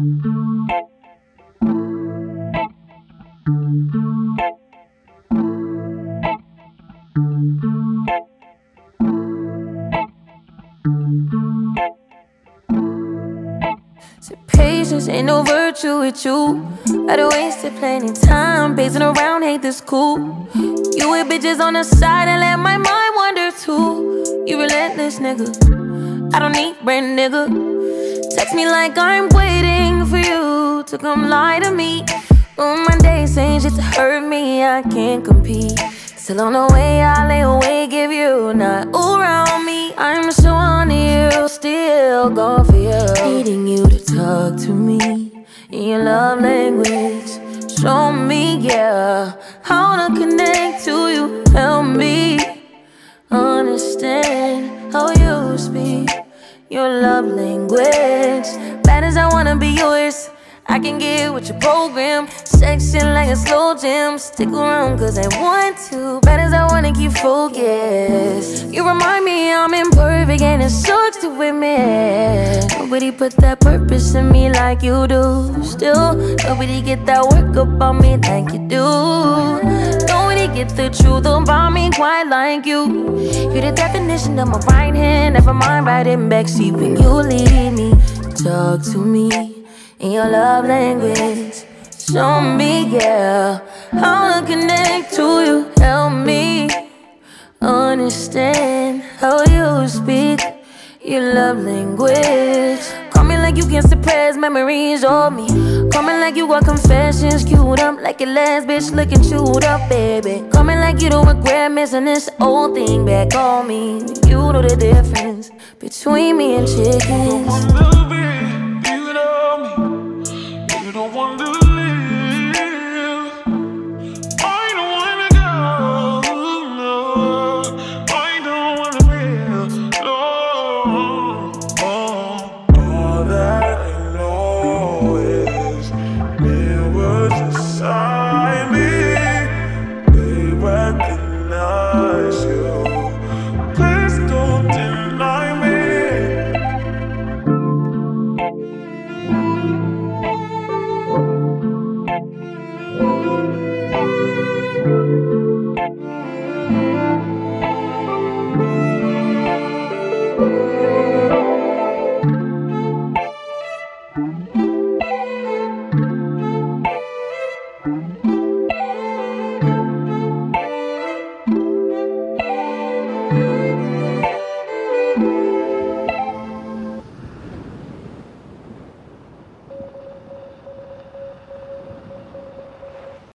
So patience ain't no virtue with you. I done wasted plenty time pacing around, hate this cool. You with bitches on the side and let my mind wander too. You relentless nigga, I don't need brand nigga. Text me like I'm waiting for you to come lie to me. My days saying shit to hurt me, I can't compete. Still on the way, I lay awake if you not around me. I'm so on you, still going for you. Needing you to talk to me in your love language. Show me, yeah, how to connect to you. Help me understand how you speak your love language. Bad as I wanna be yours, I can get with your program. Section like a slow jam. Stick around cause I want to. Bad as I wanna keep focused. You remind me I'm imperfect and it sucks to admit. Nobody put that purpose in me like you do. Still, nobody get that work up on me like you do. Nobody get the truth about me quite like you. You're the definition of my right hand. Never mind riding backseat when you lead me. Talk to me in your love language. Show me, yeah, how to connect to you. Help me understand how you speak your love language. Call me like you can suppress memories of me. Call me like you got confessions queued up, like your last bitch looking chewed up, baby. Call me like you don't regret missing this old thing back on me. You know the difference between me and chickens. You don't want to live. I don't wanna go. No, I don't wanna live. No. All that I know is there was inside me. They recognize you. Please don't deny me.